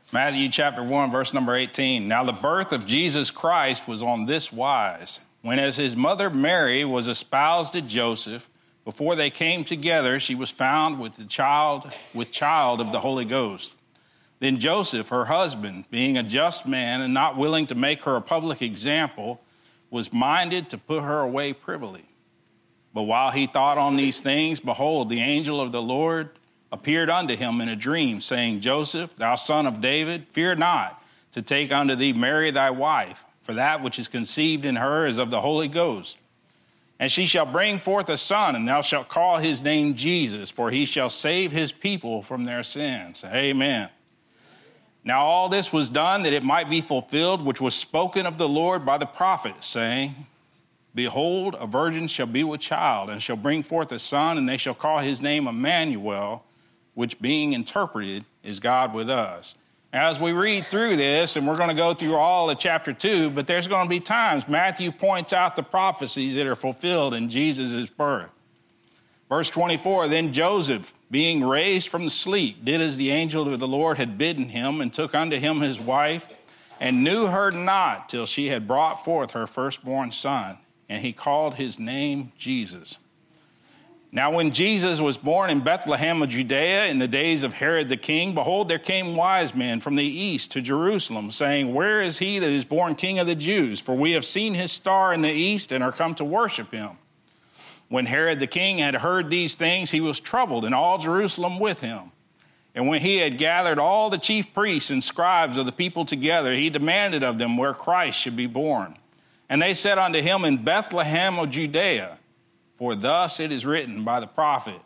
Matthew chapter 1, verse number 18. Now the birth of Jesus Christ was on this wise. When as his mother Mary was espoused to Joseph, before they came together, she was found with child of the Holy Ghost. Then Joseph, her husband, being a just man and not willing to make her a public example, was minded to put her away privily. But while he thought on these things, behold, the angel of the Lord appeared unto him in a dream, saying, Joseph, thou son of David, fear not to take unto thee Mary thy wife, for that which is conceived in her is of the Holy Ghost. And she shall bring forth a son, and thou shalt call his name Jesus, for he shall save his people from their sins. Amen. Now all this was done that it might be fulfilled, which was spoken of the Lord by the prophet, saying, Behold, a virgin shall be with child, and shall bring forth a son, and they shall call his name Emmanuel, which being interpreted is God with us. As we read through this, and we're going to go through all of chapter 2, but there's going to be times Matthew points out the prophecies that are fulfilled in Jesus' birth. Verse 24, then Joseph, being raised from sleep, did as the angel of the Lord had bidden him, and took unto him his wife, and knew her not till she had brought forth her firstborn son, and he called his name Jesus. Now when Jesus was born in Bethlehem of Judea in the days of Herod the king, behold, there came wise men from the east to Jerusalem, saying, Where is he that is born King of the Jews? For we have seen his star in the east and are come to worship him. When Herod the king had heard these things, he was troubled, and all Jerusalem with him. And when he had gathered all the chief priests and scribes of the people together, he demanded of them where Christ should be born. And they said unto him, In Bethlehem of Judea, for thus it is written by the prophet,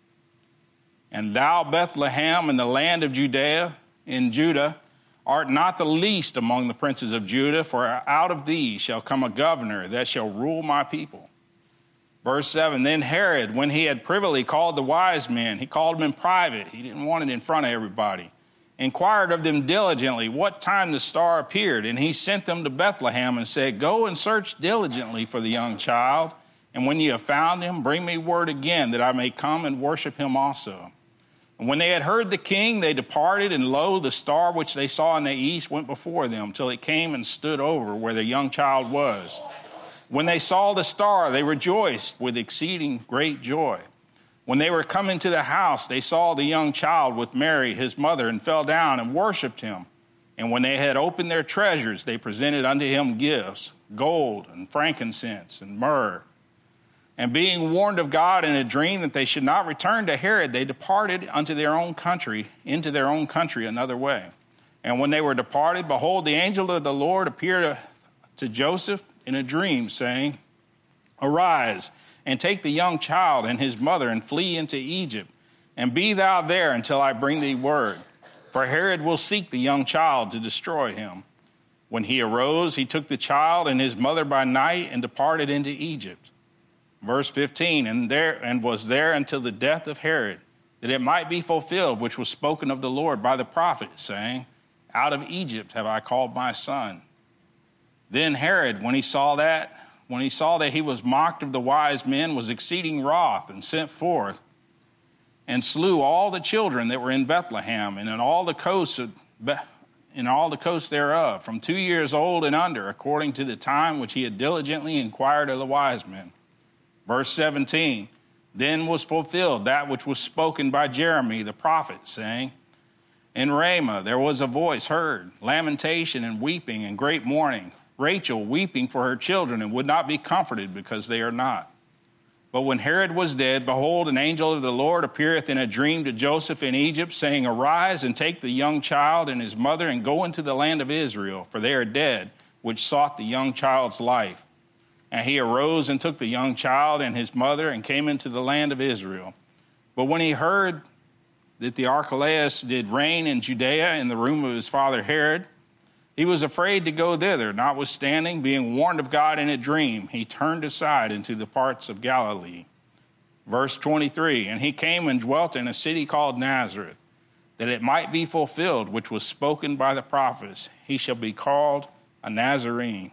And thou, Bethlehem, in the land of Judea, in Judah, art not the least among the princes of Judah, for out of thee shall come a governor that shall rule my people. Verse 7, then Herod, when he had privily called the wise men, he called them in private, he didn't want it in front of everybody, inquired of them diligently what time the star appeared, and he sent them to Bethlehem and said, Go and search diligently for the young child, and when ye have found him, bring me word again that I may come and worship him also. And when they had heard the king, they departed, and lo, the star which they saw in the east went before them till it came and stood over where the young child was. When they saw the star, they rejoiced with exceeding great joy. When they were come into the house, they saw the young child with Mary, his mother, and fell down and worshipped him. And when they had opened their treasures, they presented unto him gifts, gold and frankincense and myrrh. And being warned of God in a dream that they should not return to Herod, they departed into their own country another way. And when they were departed, behold, the angel of the Lord appeared to Joseph in a dream, saying, Arise, and take the young child and his mother, and flee into Egypt, and be thou there until I bring thee word. For Herod will seek the young child to destroy him. When he arose, he took the child and his mother by night, and departed into Egypt. Verse 15, and was there until the death of Herod, that it might be fulfilled, which was spoken of the Lord by the prophet, saying, Out of Egypt have I called my son. Then Herod, when he saw that he was mocked of the wise men, was exceeding wroth, and sent forth, and slew all the children that were in Bethlehem, and in all the coasts thereof, from 2 years old and under, according to the time which he had diligently inquired of the wise men. Verse 17, then was fulfilled that which was spoken by Jeremy the prophet, saying, In Ramah there was a voice heard, lamentation and weeping and great mourning, Rachel weeping for her children, and would not be comforted because they are not. But when Herod was dead, behold, an angel of the Lord appeareth in a dream to Joseph in Egypt, saying, Arise and take the young child and his mother, and go into the land of Israel, for they are dead, which sought the young child's life. And he arose and took the young child and his mother, and came into the land of Israel. But when he heard that the Archelaus did reign in Judea in the room of his father Herod, he was afraid to go thither. Notwithstanding, being warned of God in a dream, he turned aside into the parts of Galilee. Verse 23, and he came and dwelt in a city called Nazareth, that it might be fulfilled, which was spoken by the prophets, he shall be called a Nazarene.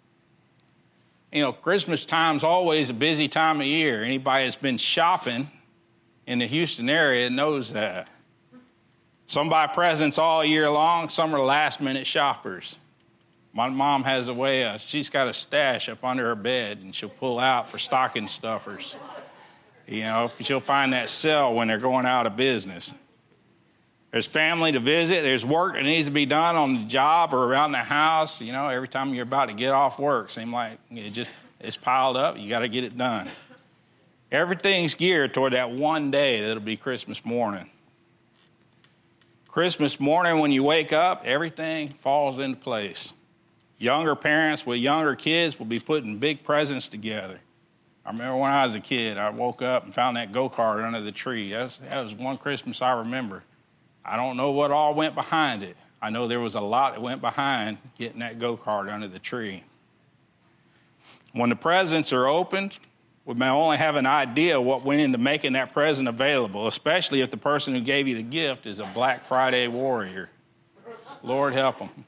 You know, Christmas time's always a busy time of year. Anybody that's been shopping in the Houston area knows that. Some buy presents all year long. Some are last-minute shoppers. My mom has a way, she's got a stash up under her bed, and she'll pull out for stocking stuffers. You know, she'll find that sale when they're going out of business. There's family to visit. There's work that needs to be done on the job or around the house. You know, every time you're about to get off work, seems like it's piled up. You got to get it done. Everything's geared toward that one day that'll be Christmas morning. Christmas morning, when you wake up, everything falls into place. Younger parents with younger kids will be putting big presents together. I remember when I was a kid, I woke up and found that go-kart under the tree. That was one Christmas I remember. I don't know what all went behind it. I know there was a lot that went behind getting that go-kart under the tree. When the presents are opened, we may only have an idea what went into making that present available, especially if the person who gave you the gift is a Black Friday warrior. Lord help them.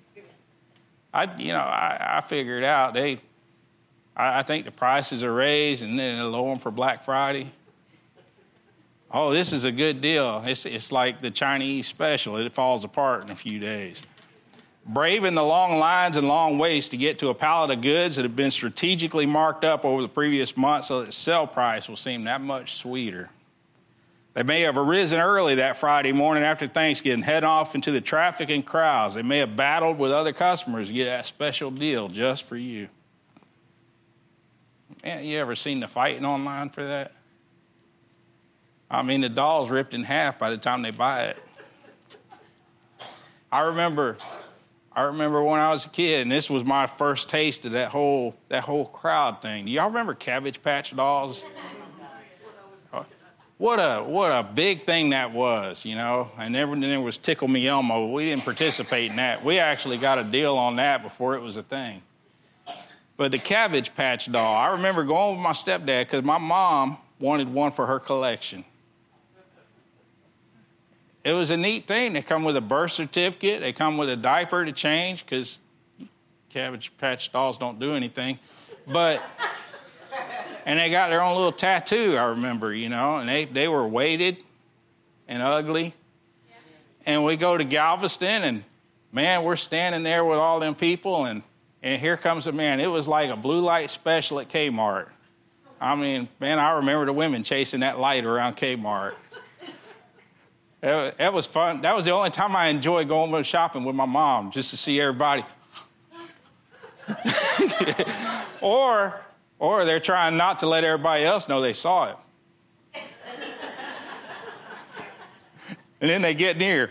I figured out I think the prices are raised and then they lower them for Black Friday. Oh, this is a good deal. It's like the Chinese special. It falls apart in a few days. Braving the long lines and long waits to get to a pallet of goods that have been strategically marked up over the previous month so that sale price will seem that much sweeter. They may have arisen early that Friday morning after Thanksgiving, heading off into the traffic and crowds. They may have battled with other customers to get that special deal just for you. Man, you ever seen the fighting online for that? I mean, the doll's ripped in half by the time they buy it. I remember when I was a kid, and this was my first taste of that whole crowd thing. Do y'all remember Cabbage Patch Dolls? What a big thing that was, you know. And then there was Tickle Me Elmo. We didn't participate in that. We actually got a deal on that before it was a thing. But the Cabbage Patch Doll, I remember going with my stepdad because my mom wanted one for her collection. It was a neat thing. They come with a birth certificate. They come with a diaper to change because Cabbage Patch Dolls don't do anything. And they got their own little tattoo, I remember, you know, and they were weighted and ugly. And we go to Galveston, and, man, we're standing there with all them people, and here comes a man. It was like a blue light special at Kmart. I mean, man, I remember the women chasing that light around Kmart. That was fun. That was the only time I enjoyed going shopping with my mom, just to see everybody. Or they're trying not to let everybody else know they saw it. And then they get near.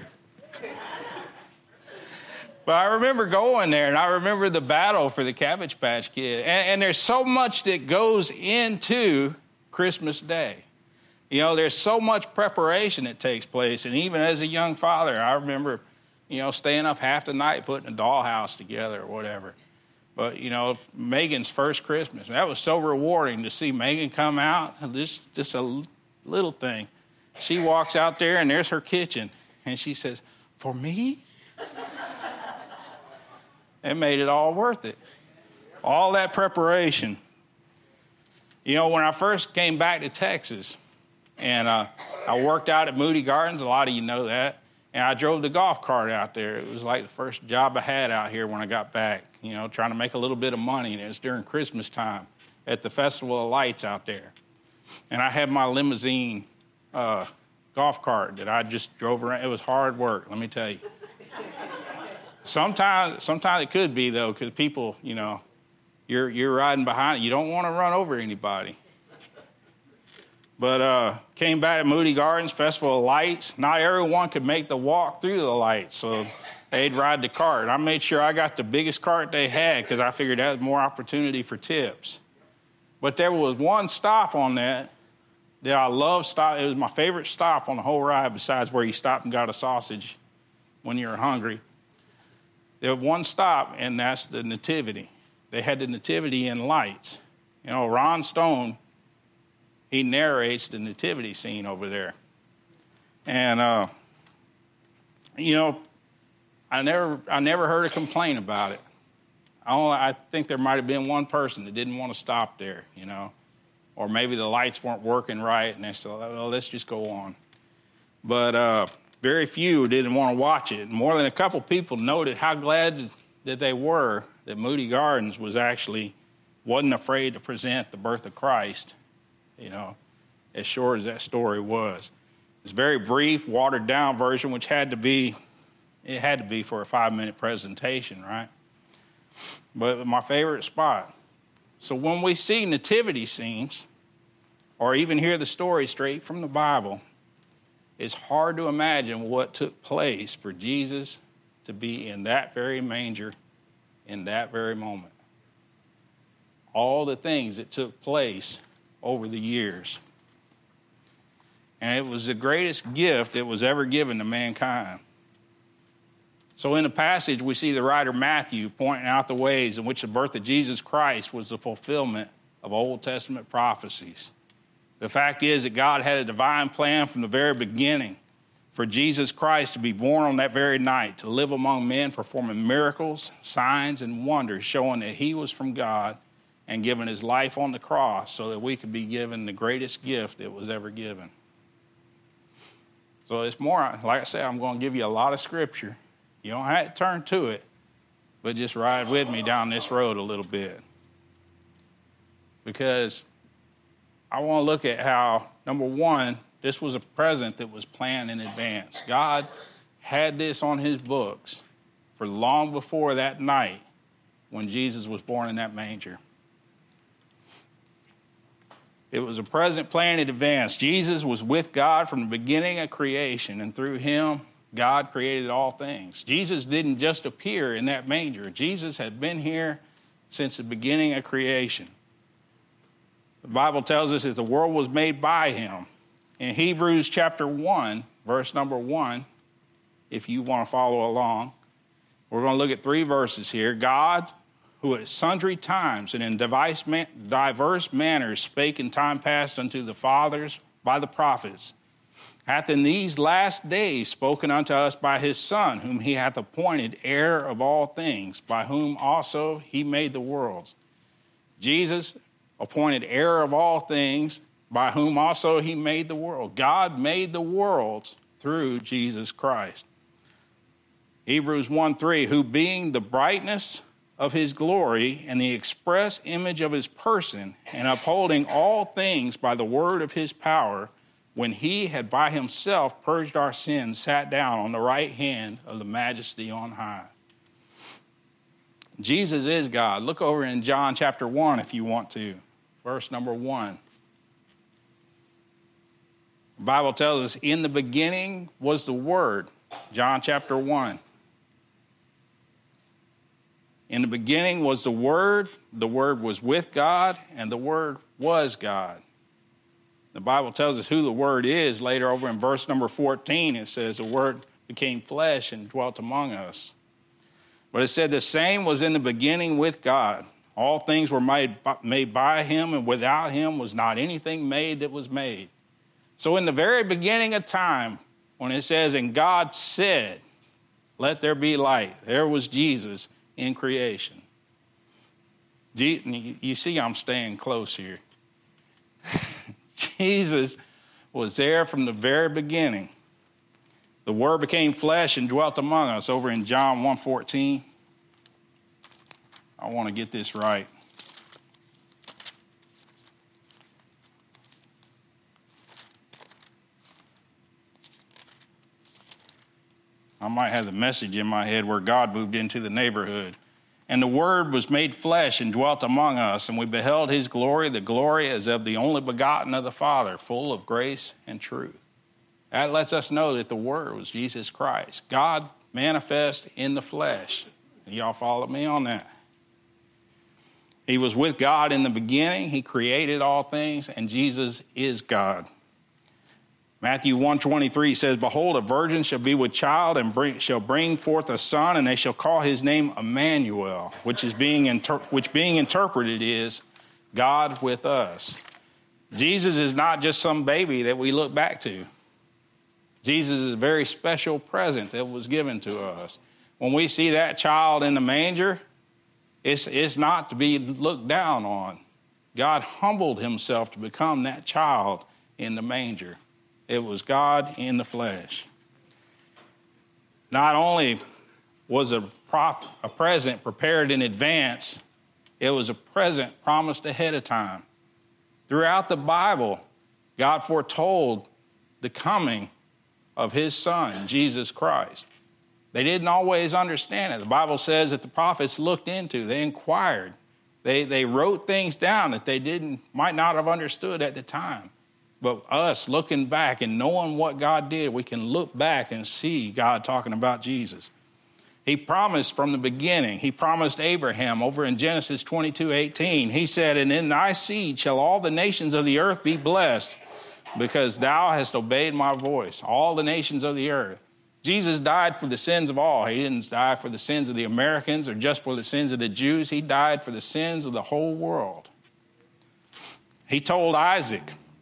But I remember going there, and I remember the battle for the Cabbage Patch Kid. And there's so much that goes into Christmas Day. You know, there's so much preparation that takes place. And even as a young father, I remember, you know, staying up half the night putting a dollhouse together or whatever. But, you know, Megan's first Christmas, that was so rewarding to see Megan come out, just a little thing. She walks out there, and there's her kitchen. And she says, "For me?" It made it all worth it. All that preparation. You know, when I first came back to Texas, and I worked out at Moody Gardens, a lot of you know that, and I drove the golf cart out there. It was like the first job I had out here when I got back, you know, trying to make a little bit of money, and it was during Christmas time at the Festival of Lights out there. And I had my limousine golf cart that I just drove around. It was hard work, let me tell you. Sometimes it could be, though, because people, you know, you're riding behind it. You don't want to run over anybody. But came back to Moody Gardens, Festival of Lights. Not everyone could make the walk through the lights, so they'd ride the cart. I made sure I got the biggest cart they had because I figured that was more opportunity for tips. But there was one stop on that I loved. It was my favorite stop on the whole ride besides where you stopped and got a sausage when you were hungry. There was one stop, and that's the Nativity. They had the Nativity in lights. You know, Ron Stone, he narrates the nativity scene over there. And, you know, I never heard a complaint about it. I think there might have been one person that didn't want to stop there, you know. Or maybe the lights weren't working right, and they said, well, let's just go on. But very few didn't want to watch it. More than a couple people noted how glad that they were that Moody Gardens wasn't afraid to present the birth of Christ, as short as that story was. It's a very brief, watered-down version, which had to be for a 5-minute presentation, right? But my favorite spot. So when we see nativity scenes, or even hear the story straight from the Bible, it's hard to imagine what took place for Jesus to be in that very manger in that very moment. All the things that took place over the years. And it was the greatest gift that was ever given to mankind. So in the passage, we see the writer Matthew pointing out the ways in which the birth of Jesus Christ was the fulfillment of Old Testament prophecies. The fact is that God had a divine plan from the very beginning for Jesus Christ to be born on that very night, to live among men, performing miracles, signs, and wonders, showing that he was from God and giving his life on the cross so that we could be given the greatest gift that was ever given. So it's more, like I said, I'm going to give you a lot of scripture. You don't have to turn to it, but just ride with me down this road a little bit. Because I want to look at how, number one, this was a present that was planned in advance. God had this on his books for long before that night when Jesus was born in that manger. It was a present planned in advance. Jesus was with God from the beginning of creation, and through him, God created all things. Jesus didn't just appear in that manger. Jesus had been here since the beginning of creation. The Bible tells us that the world was made by him. In Hebrews chapter 1, verse number 1, if you want to follow along, we're going to look at 3 verses here. God, who at sundry times and in diverse manners spake in time past unto the fathers by the prophets, hath in these last days spoken unto us by his Son, whom he hath appointed heir of all things, by whom also he made the worlds. Jesus appointed heir of all things, by whom also he made the world. God made the worlds through Jesus Christ. Hebrews 1:3, who being the brightness of his glory and the express image of his person, and upholding all things by the word of his power, when he had by himself purged our sins, sat down on the right hand of the majesty on high. Jesus is God. Look over in John chapter 1 if you want to. Verse number 1. The Bible tells us, in the beginning was the Word. John chapter 1. In the beginning was the Word was with God, and the Word was God. The Bible tells us who the Word is. Later over in verse number 14, it says the Word became flesh and dwelt among us. But it said the same was in the beginning with God. All things were made by him, and without him was not anything made that was made. So in the very beginning of time, when it says, and God said, let there be light, there was Jesus in creation. You see I'm staying close here. Jesus was there from the very beginning. The Word became flesh and dwelt among us over in John 1:14. I want to get this right. I might have the message in my head where God moved into the neighborhood. And the Word was made flesh and dwelt among us, and we beheld his glory, the glory as of the only begotten of the Father, full of grace and truth. That lets us know that the Word was Jesus Christ, God manifest in the flesh. Y'all follow me on that? He was with God in the beginning. He created all things, and Jesus is God. Matthew 1:23 says, behold, a virgin shall be with child and shall bring forth a son, and they shall call his name Emmanuel, which being interpreted is God with us. Jesus is not just some baby that we look back to. Jesus is a very special present that was given to us. When we see that child in the manger, it's not to be looked down on. God humbled himself to become that child in the manger. It was God in the flesh. Not only was a present prepared in advance, it was a present promised ahead of time. Throughout the Bible, God foretold the coming of his son, Jesus Christ. They didn't always understand it. The Bible says that the prophets looked into, they inquired. They wrote things down that they might not have understood at the time. But us looking back and knowing what God did, we can look back and see God talking about Jesus. He promised from the beginning. He promised Abraham over in Genesis 22:18. He said, "And in thy seed shall all the nations of the earth be blessed, because thou hast obeyed my voice." All the nations of the earth. Jesus died for the sins of all. He didn't die for the sins of the Americans or just for the sins of the Jews. He died for the sins of the whole world. He told Isaac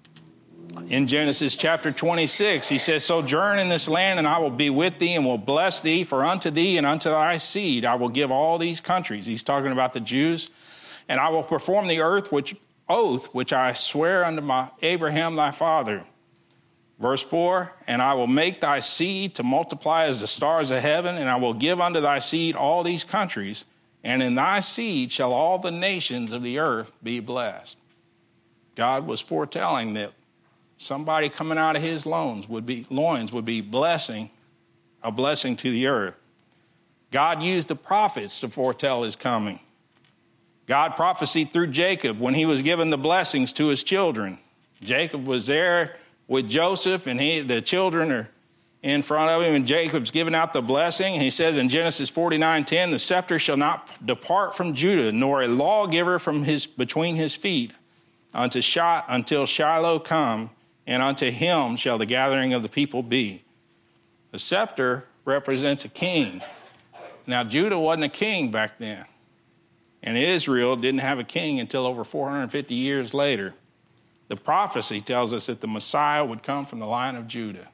in Genesis chapter 26, he says, "Sojourn in this land, and I will be with thee and will bless thee, for unto thee and unto thy seed I will give all these countries." He's talking about the Jews. "And I will perform the oath which I swear unto my Abraham thy father." Verse 4, "And I will make thy seed to multiply as the stars of heaven, and I will give unto thy seed all these countries, and in thy seed shall all the nations of the earth be blessed." God was foretelling that somebody coming out of his loins would be a blessing to the earth. God used the prophets to foretell his coming. God prophesied through Jacob when he was giving the blessings to his children. Jacob was there with Joseph, and the children are in front of him, and Jacob's giving out the blessing. He says in Genesis 49:10, "The scepter shall not depart from Judah, nor a lawgiver from between his feet, until Shiloh come, and unto him shall the gathering of the people be." The scepter represents a king. Now, Judah wasn't a king back then, and Israel didn't have a king until over 450 years later. The prophecy tells us that the Messiah would come from the line of Judah.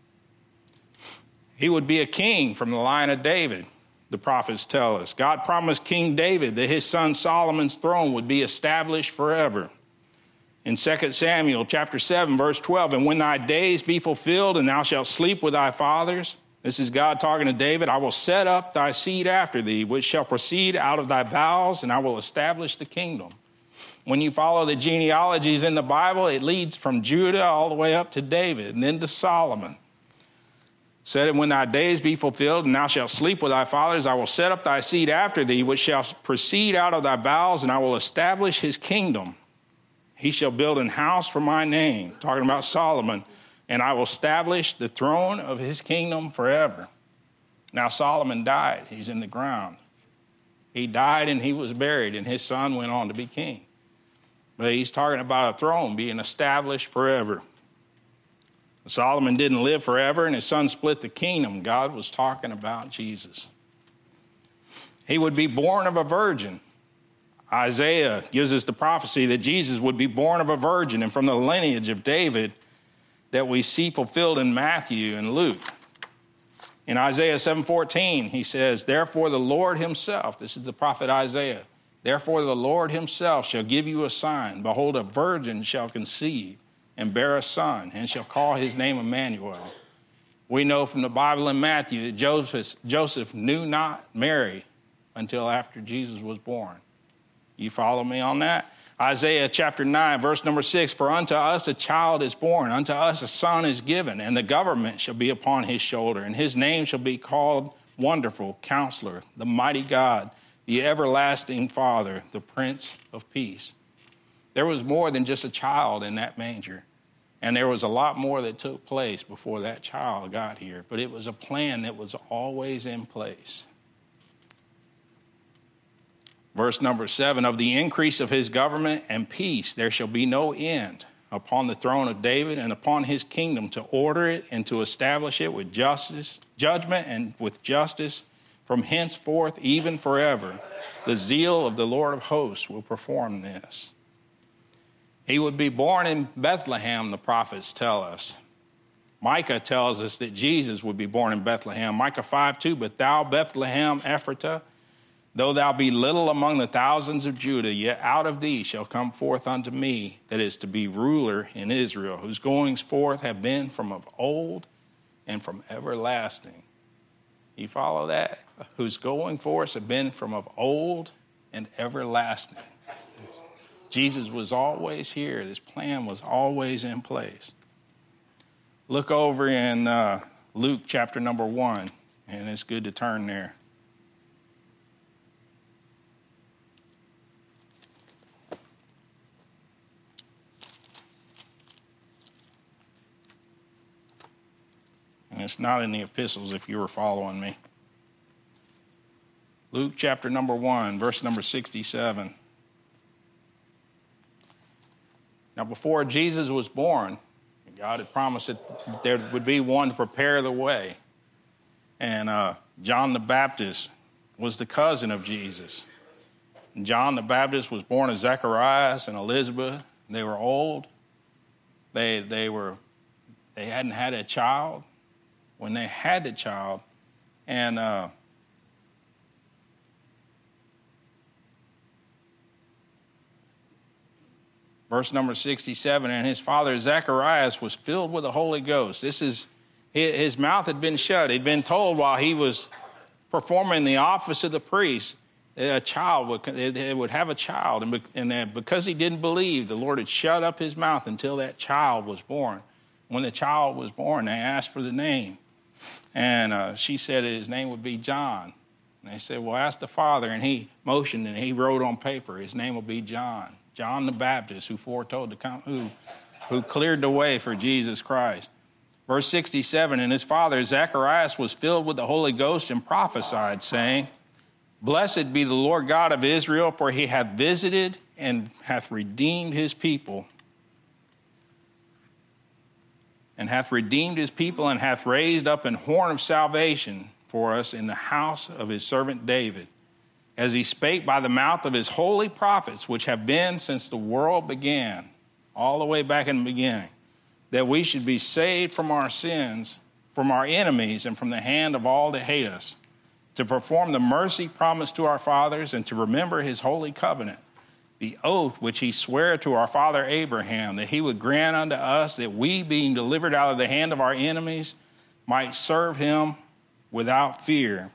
He would be a king from the line of David, the prophets tell us. God promised King David that his son Solomon's throne would be established forever. In 2 Samuel chapter 7, verse 12, "And when thy days be fulfilled, and thou shalt sleep with thy fathers," this is God talking to David, "I will set up thy seed after thee, which shall proceed out of thy bowels, and I will establish the kingdom." When you follow the genealogies in the Bible, it leads from Judah all the way up to David and then to Solomon. Said, "And when thy days be fulfilled, and thou shalt sleep with thy fathers, I will set up thy seed after thee, which shall proceed out of thy bowels, and I will establish his kingdom. He shall build an house for my name," talking about Solomon, "and I will establish the throne of his kingdom forever." Now Solomon died. He's in the ground. He died and he was buried, and his son went on to be king. But he's talking about a throne being established forever. Solomon didn't live forever, and his son split the kingdom. God was talking about Jesus. He would be born of a virgin. Isaiah gives us the prophecy that Jesus would be born of a virgin and from the lineage of David that we see fulfilled in Matthew and Luke. In Isaiah 7:14, he says, "Therefore the Lord himself," this is the prophet Isaiah, "Therefore the Lord himself shall give you a sign. Behold, a virgin shall conceive and bear a son, and shall call his name Emmanuel." We know from the Bible in Matthew that Joseph knew not Mary until after Jesus was born. You follow me on that? Isaiah chapter 9, verse number 6, "For unto us a child is born, unto us a son is given, and the government shall be upon his shoulder, and his name shall be called Wonderful, Counselor, the Mighty God, the Everlasting Father, the Prince of Peace." There was more than just a child in that manger, and there was a lot more that took place before that child got here, but it was a plan that was always in place. Verse number 7, "Of the increase of his government and peace there shall be no end upon the throne of David and upon his kingdom, to order it and to establish it with judgment and with justice from henceforth even forever. The zeal of the Lord of hosts will perform this." He would be born in Bethlehem, the prophets tell us. Micah tells us that Jesus would be born in Bethlehem. Micah 5:2, "But thou, Bethlehem Ephratah, though thou be little among the thousands of Judah, yet out of thee shall come forth unto me that is to be ruler in Israel, whose goings forth have been from of old and from everlasting." You follow that? Whose going forth have been from of old and everlasting. Jesus was always here. This plan was always in place. Look over in Luke chapter number 1, and it's good to turn there. And it's not in the epistles if you were following me. Luke chapter number 1, verse number 67. Now, before Jesus was born, God had promised that there would be one to prepare the way. And John the Baptist was the cousin of Jesus. And John the Baptist was born of Zacharias and Elizabeth. They were old. They hadn't had a child. When they had the child, and verse number 67, and his father Zacharias was filled with the Holy Ghost. His mouth had been shut. He'd been told while he was performing the office of the priest, they would have a child. And because he didn't believe, the Lord had shut up his mouth until that child was born. When the child was born, they asked for the name. And she said his name would be John. And they said, well, ask the father. And he motioned and he wrote on paper, his name will be John. John the Baptist, who foretold to come, who cleared the way for Jesus Christ. Verse 67, and his father Zacharias was filled with the Holy Ghost and prophesied, saying, Blessed be the Lord God of Israel, for he hath visited and hath redeemed his people. And hath redeemed his people, and hath raised up an horn of salvation for us in the house of his servant David, as he spake by the mouth of his holy prophets, which have been since the world began, all the way back in the beginning, that we should be saved from our sins, from our enemies, and from the hand of all that hate us, to perform the mercy promised to our fathers, and to remember his holy covenant, the oath which he sware to our father Abraham, that he would grant unto us that we, being delivered out of the hand of our enemies, might serve him without fear,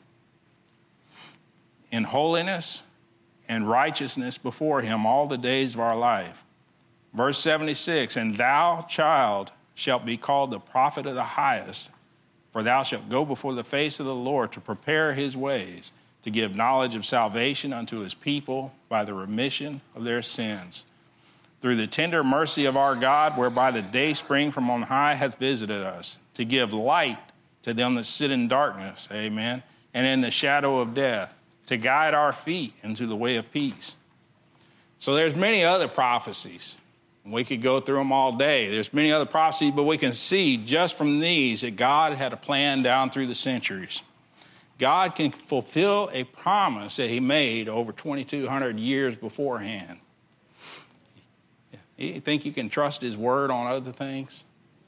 in holiness and righteousness before him all the days of our life. Verse 76, and thou, child, shalt be called the prophet of the highest, for thou shalt go before the face of the Lord to prepare his ways, to give knowledge of salvation unto his people by the remission of their sins, through the tender mercy of our God, whereby the day spring from on high hath visited us, to give light to them that sit in darkness, amen, and in the shadow of death, to guide our feet into the way of peace. So there's many other prophecies. We could go through them all day. There's many other prophecies, but we can see just from these that God had a plan down through the centuries. God can fulfill a promise that he made over 2,200 years beforehand. You think you can trust his word on other things?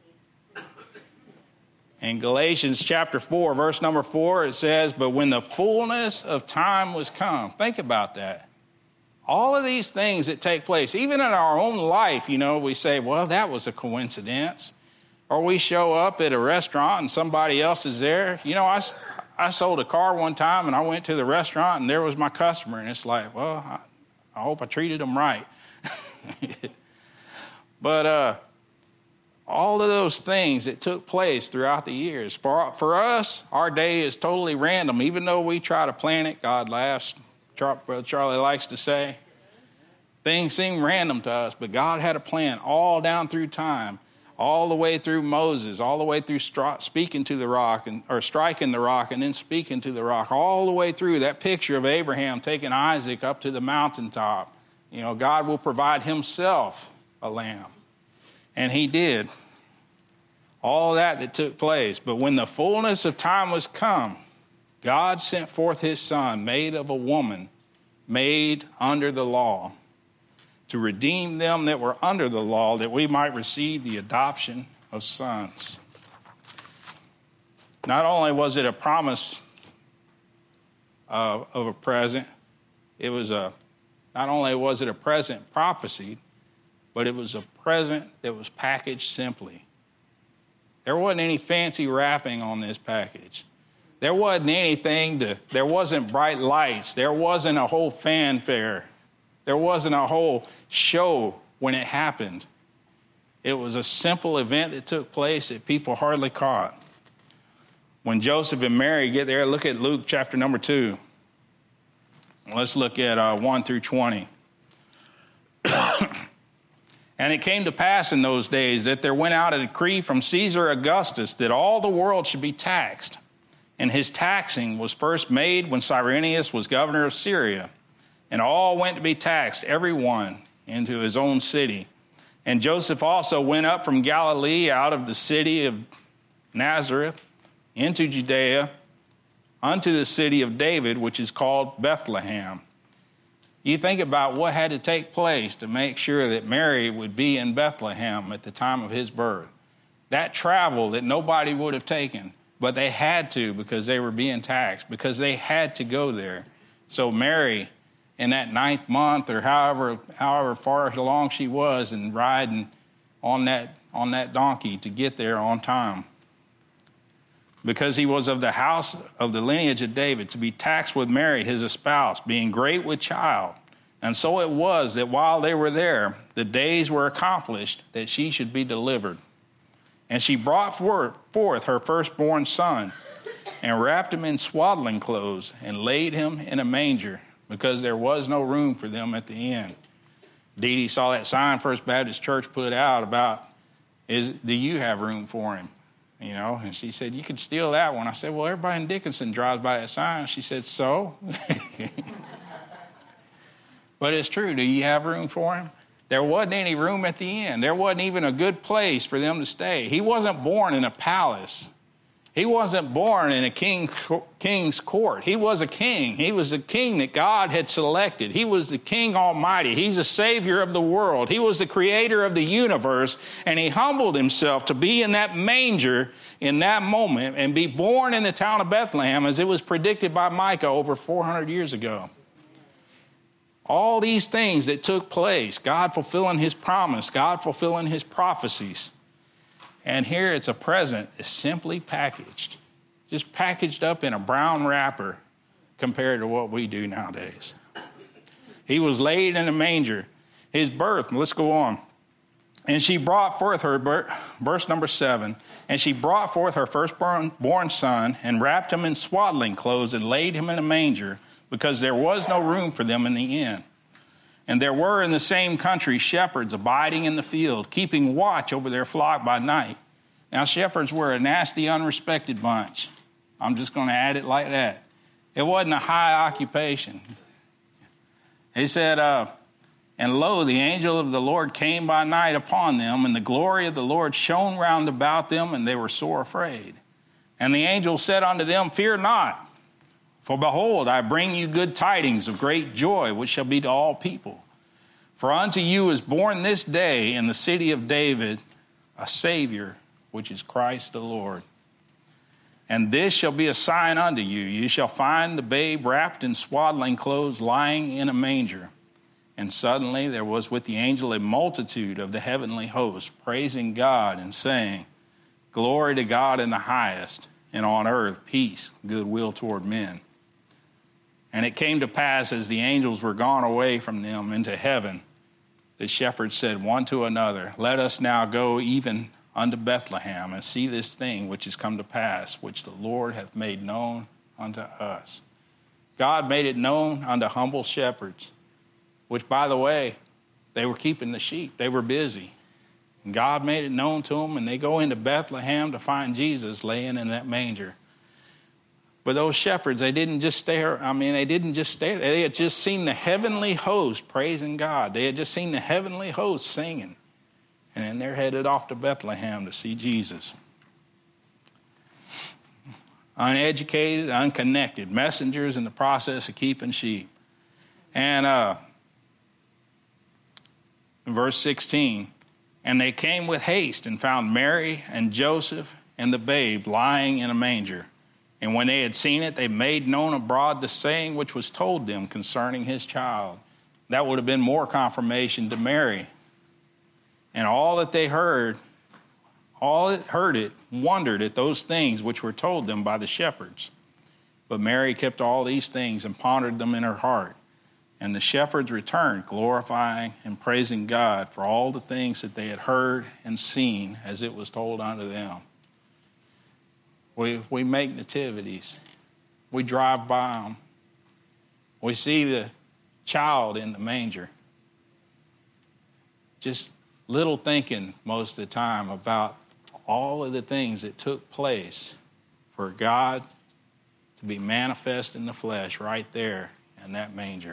In Galatians chapter 4, verse number 4, it says, but when the fullness of time was come, think about that. All of these things that take place, even in our own life, we say, well, that was a coincidence. Or we show up at a restaurant and somebody else is there. I sold a car one time and I went to the restaurant and there was my customer. And it's like, well, I hope I treated them right. But all of those things that took place throughout the years, for us, our day is totally random. Even though we try to plan it, God laughs. Brother Charlie likes to say, things seem random to us, but God had a plan all down through time, all the way through Moses, all the way through speaking to the rock, or striking the rock and then speaking to the rock, all the way through that picture of Abraham taking Isaac up to the mountaintop. God will provide himself a lamb. And he did. All that took place. But when the fullness of time was come, God sent forth his son, made of a woman, made under the law, to redeem them that were under the law, that we might receive the adoption of sons. Not only was it a promise of a present, not only was it a present prophecy, but it was a present that was packaged simply. There wasn't any fancy wrapping on this package. There wasn't there wasn't bright lights. There wasn't a whole fanfare. There wasn't a whole show when it happened. It was a simple event that took place that people hardly caught. When Joseph and Mary get there, look at Luke chapter number 2. Let's look at 1 through 20. And it came to pass in those days that there went out a decree from Caesar Augustus that all the world should be taxed. And his taxing was first made when Cyrenius was governor of Syria. And all went to be taxed, every one, into his own city. And Joseph also went up from Galilee out of the city of Nazareth into Judea unto the city of David, which is called Bethlehem. You think about what had to take place to make sure that Mary would be in Bethlehem at the time of his birth. That travel that nobody would have taken, but they had to because they were being taxed, because they had to go there. So Mary, in that 9th month or however far along she was, and riding on that donkey to get there on time, because he was of the house of the lineage of David, to be taxed with Mary, his spouse, being great with child. And so it was that while they were there, the days were accomplished that she should be delivered. And she brought forth her firstborn son, and wrapped him in swaddling clothes, and laid him in a manger, because there was no room for them at the inn. Dee Dee saw that sign First Baptist Church put out about, do you have room for him? You know, and she said, you could steal that one. I said, well, everybody in Dickinson drives by that sign. She said, so? But it's true. Do you have room for him? There wasn't any room at the inn. There wasn't even a good place for them to stay. He wasn't born in a palace. He wasn't born in a king's court. He was a king. He was a king that God had selected. He was the King Almighty. He's a Savior of the world. He was the creator of the universe, and he humbled himself to be in that manger in that moment and be born in the town of Bethlehem as it was predicted by Micah over 400 years ago. All these things that took place, God fulfilling his promise, God fulfilling his prophecies. And here it's a present that's simply packaged, just packaged up in a brown wrapper compared to what we do nowadays. He was laid in a manger. His birth, let's go on. And she brought forth her, verse number 7, and she brought forth her firstborn son, and wrapped him in swaddling clothes, and laid him in a manger, because there was no room for them in the inn. And there were in the same country shepherds abiding in the field, keeping watch over their flock by night. Now, shepherds were a nasty, unrespected bunch. I'm just going to add it like that. It wasn't a high occupation. He said, and lo, the angel of the Lord came by night upon them, and the glory of the Lord shone round about them, and they were sore afraid. And the angel said unto them, fear not. For behold, I bring you good tidings of great joy, which shall be to all people. For unto you is born this day in the city of David a Savior, which is Christ the Lord. And this shall be a sign unto you. You shall find the babe wrapped in swaddling clothes, lying in a manger. And suddenly there was with the angel a multitude of the heavenly host, praising God and saying, glory to God in the highest, and on earth peace, goodwill toward men. And it came to pass, as the angels were gone away from them into heaven, the shepherds said one to another, let us now go even unto Bethlehem, and see this thing which is come to pass, which the Lord hath made known unto us. God made it known unto humble shepherds, which, by the way, they were keeping the sheep. They were busy. And God made it known to them, and they go into Bethlehem to find Jesus laying in that manger. But those shepherds, they didn't just stay there. They had just seen the heavenly host praising God. They had just seen the heavenly host singing. And then they're headed off to Bethlehem to see Jesus. Uneducated, unconnected, messengers in the process of keeping sheep. And in verse 16, and they came with haste and found Mary and Joseph and the babe lying in a manger. And when they had seen it, they made known abroad the saying which was told them concerning his child. That would have been more confirmation to Mary. And all that they heard, all that heard it, wondered at those things which were told them by the shepherds. But Mary kept all these things and pondered them in her heart. And the shepherds returned, glorifying and praising God for all the things that they had heard and seen as it was told unto them. We make nativities. We drive by them. We see the child in the manger. Just little thinking most of the time about all of the things that took place for God to be manifest in the flesh right there in that manger.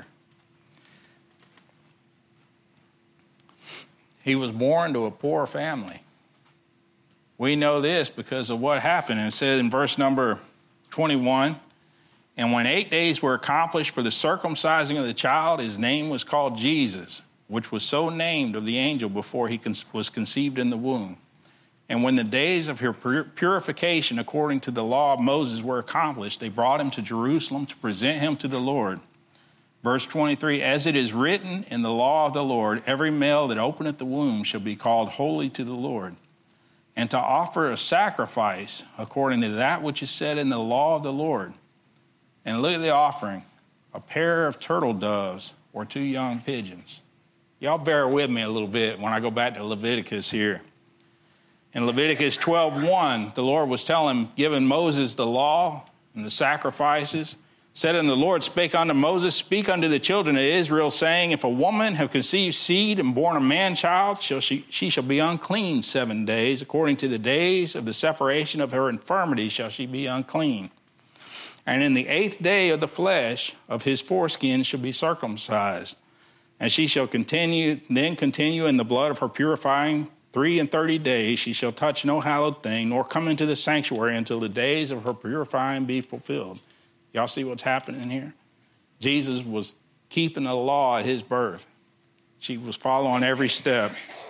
He was born to a poor family. We know this because of what happened. And it says in verse number 21, and when 8 days were accomplished for the circumcising of the child, his name was called Jesus, which was so named of the angel before he was conceived in the womb. And when the days of her purification according to the law of Moses were accomplished, they brought him to Jerusalem to present him to the Lord. Verse 23, as it is written in the law of the Lord, every male that openeth the womb shall be called holy to the Lord. And to offer a sacrifice according to that which is said in the law of the Lord. And look at the offering, a pair of turtle doves or 2 young pigeons. Y'all bear with me a little bit when I go back to Leviticus here. In Leviticus 12:1, the Lord was giving Moses the law and the sacrifices. Said, and the Lord spake unto Moses, speak unto the children of Israel, saying, if a woman have conceived seed and born a man-child, she shall be unclean 7 days. According to the days of the separation of her infirmity shall she be unclean. And in the 8th day of the flesh of his foreskin shall be circumcised. And she shall continue in the blood of her purifying 33 days. She shall touch no hallowed thing, nor come into the sanctuary until the days of her purifying be fulfilled. Y'all see what's happening here? Jesus was keeping the law at his birth. She was following every step.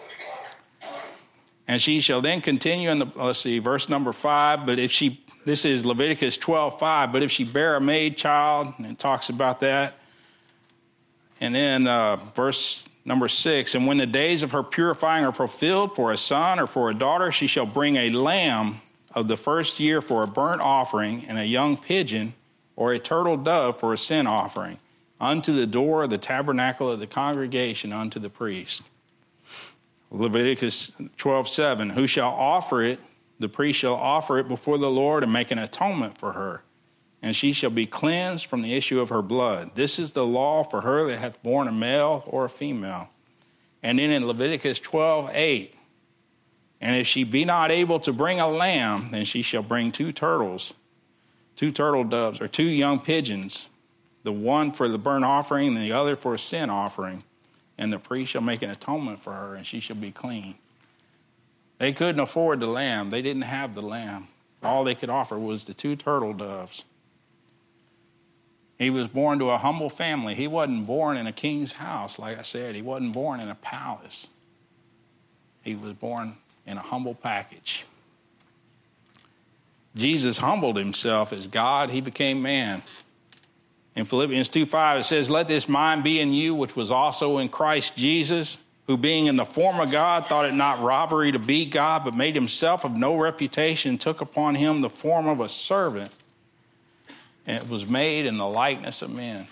And she shall then continue in verse number 5, this is Leviticus 12:5, but if she bear a maid child, and it talks about that. And then verse number 6, and when the days of her purifying are fulfilled for a son or for a daughter, she shall bring a lamb of the first year for a burnt offering and a young pigeon or a turtle dove for a sin offering unto the door of the tabernacle of the congregation unto the priest. Leviticus 12:7, who shall offer it? The priest shall offer it before the Lord and make an atonement for her. And she shall be cleansed from the issue of her blood. This is the law for her that hath borne a male or a female. And then in Leviticus 12:8, and if she be not able to bring a lamb, then she shall bring 2 turtle doves, or 2 young pigeons, the one for the burnt offering and the other for a sin offering. And the priest shall make an atonement for her, and she shall be clean. They couldn't afford the lamb. They didn't have the lamb. All they could offer was the 2 turtle doves. He was born to a humble family. He wasn't born in a king's house, like I said. He wasn't born in a palace. He was born in a humble package. Jesus humbled himself as God. He became man. In Philippians 2:5, it says, let this mind be in you, which was also in Christ Jesus, who being in the form of God, thought it not robbery to be God, but made himself of no reputation, took upon him the form of a servant, and it was made in the likeness of men.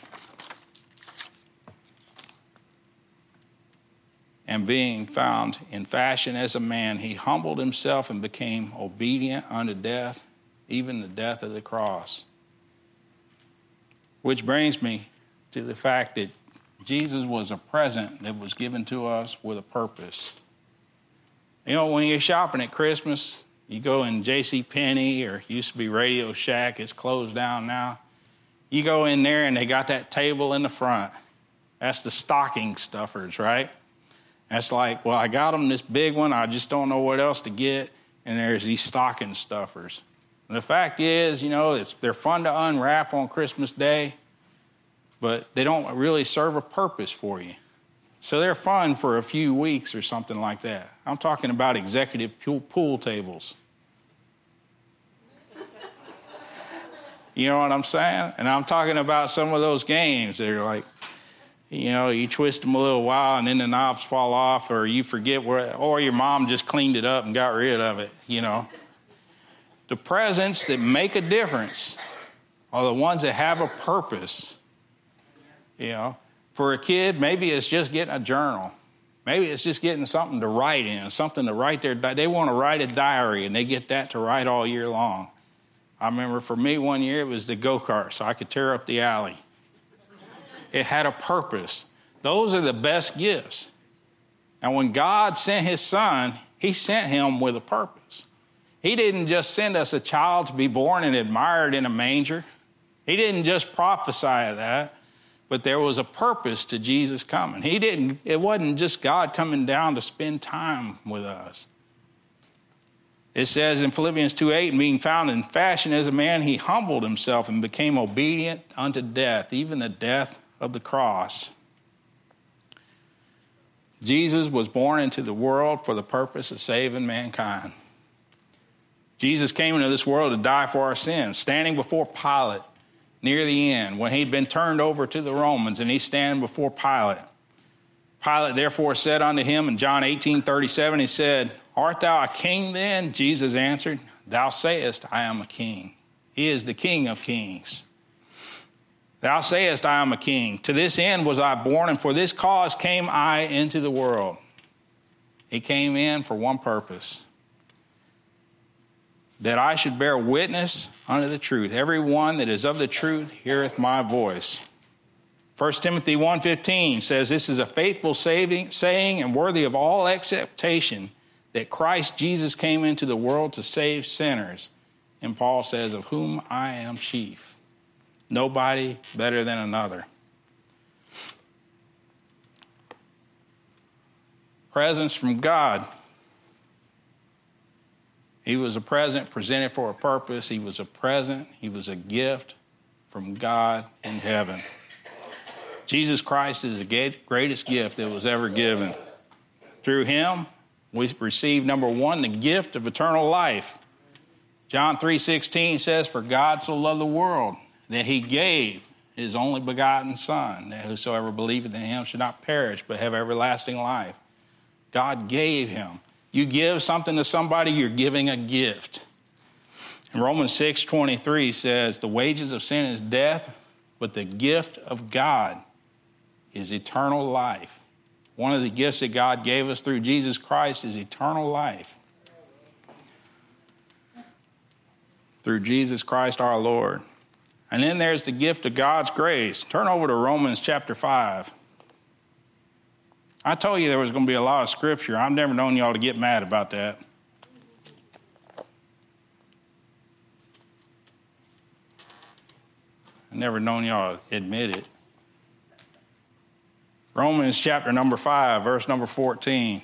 And being found in fashion as a man, he humbled himself and became obedient unto death, even the death of the cross. Which brings me to the fact that Jesus was a present that was given to us with a purpose. You know, when you're shopping at Christmas, you go in JCPenney, or it used to be Radio Shack, it's closed down now. You go in there and they got that table in the front. That's the stocking stuffers, right? That's like, well, I got them this big one, I just don't know what else to get, and there's these stocking stuffers. And the fact is, you know, they're fun to unwrap on Christmas Day, but they don't really serve a purpose for you. So they're fun for a few weeks or something like that. I'm talking about executive pool tables. You know what I'm saying? And I'm talking about some of those games that are like, you know, you twist them a little while and then the knobs fall off, or you forget where, or your mom just cleaned it up and got rid of it, you know. The presents that make a difference are the ones that have a purpose. You know, for a kid, maybe it's just getting a journal. Maybe it's just getting something to write in, something to write their, they want to write a diary, and they get that to write all year long. I remember for me one year, it was the go-kart, so I could tear up the alley. It had a purpose. Those are the best gifts. And when God sent his son, he sent him with a purpose. He didn't just send us a child to be born and admired in a manger. He didn't just prophesy that, but there was a purpose to Jesus coming. It wasn't just God coming down to spend time with us. It says in Philippians 2:8, being found in fashion as a man, he humbled himself and became obedient unto death, even the death of the cross. Jesus was born into the world for the purpose of saving mankind. Jesus came into this world to die for our sins, standing before Pilate near the end when he'd been turned over to the Romans, and he's standing before Pilate. Pilate therefore said unto him in John 18:37, he said, art thou a king then? Jesus answered, thou sayest, I am a king. He is the King of kings. Thou sayest, I am a king. To this end was I born, and for this cause came I into the world. He came in for one purpose, that I should bear witness unto the truth. Every one that is of the truth heareth my voice. 1 Timothy 1:15 says, this is a faithful saying and worthy of all acceptation, that Christ Jesus came into the world to save sinners. And Paul says, of whom I am chief. Nobody better than another. Presents from God. He was a present presented for a purpose. He was a present. He was a gift from God in heaven. Jesus Christ is the greatest gift that was ever given. Through him, we receive, number one, the gift of eternal life. John 3:16 says, for God so loved the world that he gave his only begotten Son, that whosoever believeth in him should not perish, but have everlasting life. God gave him. You give something to somebody, you're giving a gift. And Romans 6:23 says, the wages of sin is death, but the gift of God is eternal life. One of the gifts that God gave us through Jesus Christ is eternal life. Through Jesus Christ our Lord. And then there's the gift of God's grace. Turn over to Romans chapter 5. I told you there was going to be a lot of scripture. I've never known y'all to get mad about that. I've never known y'all to admit it. Romans chapter number 5, verse number 14.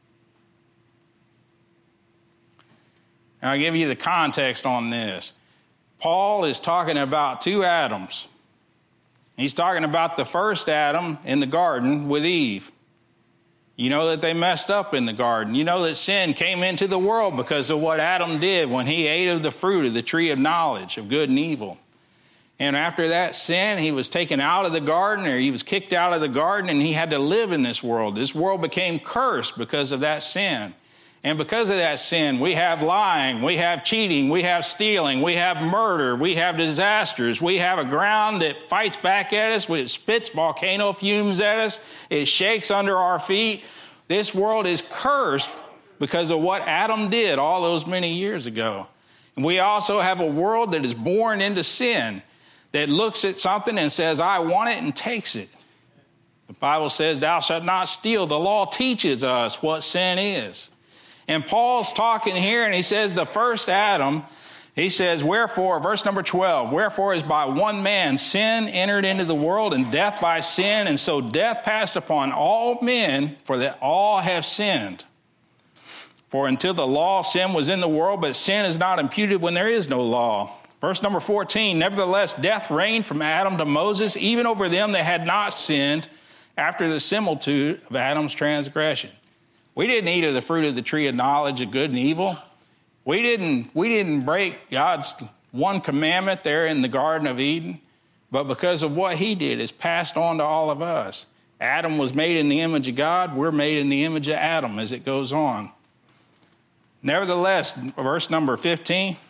Now I'll give you the context on this. Paul is talking about two Adams. He's talking about the first Adam in the garden with Eve. You know that they messed up in the garden. You know that sin came into the world because of what Adam did when he ate of the fruit of the tree of knowledge of good and evil. And after that sin, he was taken out of the garden, or he was kicked out of the garden, and he had to live in this world. This world became cursed because of that sin. And because of that sin, we have lying, we have cheating, we have stealing, we have murder, we have disasters. We have a ground that fights back at us, it spits volcano fumes at us, it shakes under our feet. This world is cursed because of what Adam did all those many years ago. And we also have a world that is born into sin, that looks at something and says, I want it, and takes it. The Bible says, thou shalt not steal. The law teaches us what sin is. And Paul's talking here, and he says the first Adam, he says, wherefore, verse number 12, wherefore is by one man sin entered into the world, and death by sin, and so death passed upon all men, for that all have sinned. For until the law, sin was in the world, but sin is not imputed when there is no law. Verse number 14, nevertheless, death reigned from Adam to Moses, even over them that had not sinned, after the similitude of Adam's transgression. We didn't eat of the fruit of the tree of knowledge of good and evil. We didn't break God's one commandment there in the Garden of Eden, but because of what he did, it's passed on to all of us. Adam was made in the image of God. We're made in the image of Adam as it goes on. Nevertheless, verse number 15,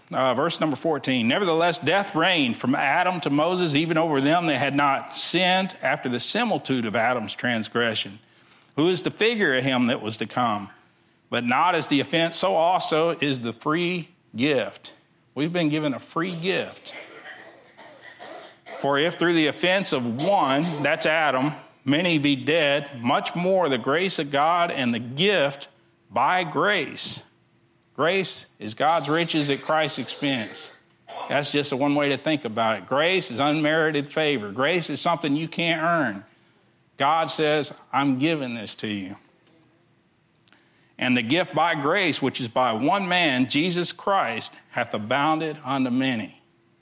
verse number 14. Nevertheless, death reigned from Adam to Moses, even over them that had not sinned after the similitude of Adam's transgression, who is the figure of him that was to come. But not as the offense, so also is the free gift. We've been given a free gift. For if through the offense of one, that's Adam, many be dead, much more the grace of God and the gift by grace. Grace is God's riches at Christ's expense. That's just one way to think about it. Grace is unmerited favor. Grace is something you can't earn. God says, I'm giving this to you. And the gift by grace, which is by one man, Jesus Christ, hath abounded unto many.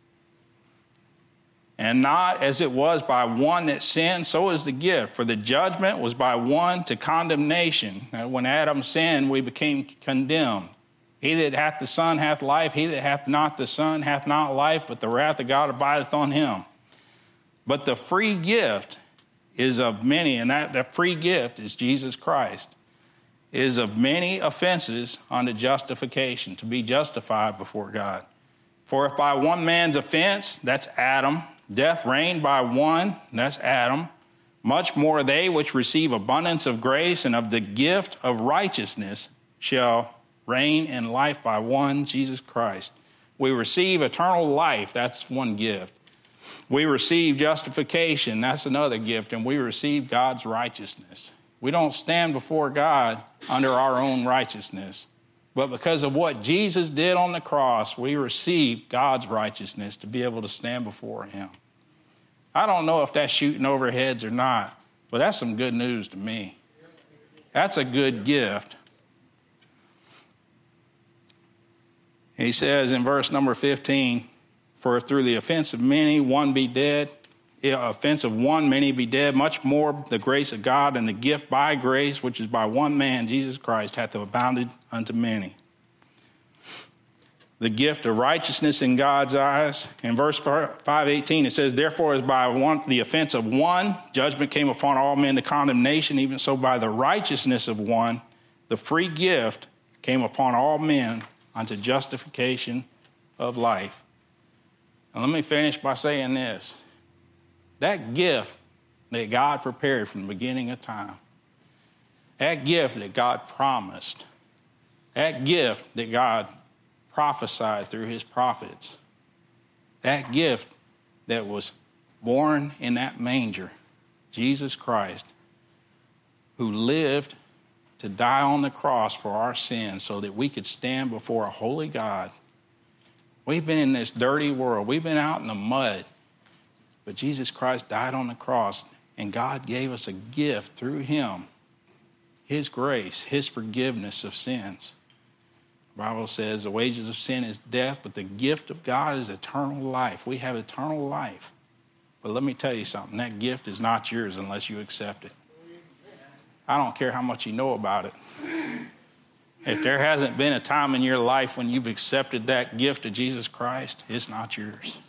And not as it was by one that sinned, so is the gift. For the judgment was by one to condemnation. Now, when Adam sinned, we became condemned. He that hath the Son hath life. He that hath not the Son hath not life, but the wrath of God abideth on him. But the free gift is of many, and that free gift is Jesus Christ, is of many offenses unto justification, to be justified before God. For if by one man's offense, that's Adam, death reigned by one, that's Adam, much more they which receive abundance of grace and of the gift of righteousness shall reign in life by one, Jesus Christ. We receive eternal life, that's one gift. We receive justification, that's another gift, and we receive God's righteousness. We don't stand before God under our own righteousness, but because of what Jesus did on the cross, we receive God's righteousness to be able to stand before him. I don't know if that's shooting over heads or not, but that's some good news to me. That's a good gift. He says in verse number 15, for if through the offense of many one be dead, offense of one many be dead, much more the grace of God and the gift by grace, which is by one man, Jesus Christ, hath abounded unto many. The gift of righteousness in God's eyes. In verse 5:18, it says, therefore as by one the offense of one, judgment came upon all men to condemnation, even so by the righteousness of one, the free gift came upon all men unto justification of life. And let me finish by saying this. That gift that God prepared from the beginning of time, that gift that God promised, that gift that God prophesied through his prophets, that gift that was born in that manger, Jesus Christ, who lived to die on the cross for our sins so that we could stand before a holy God. We've been in this dirty world. We've been out in the mud. But Jesus Christ died on the cross, and God gave us a gift through him, his grace, his forgiveness of sins. The Bible says the wages of sin is death, but the gift of God is eternal life. We have eternal life. But let me tell you something. That gift is not yours unless you accept it. I don't care how much you know about it. If there hasn't been a time in your life when you've accepted that gift of Jesus Christ, it's not yours.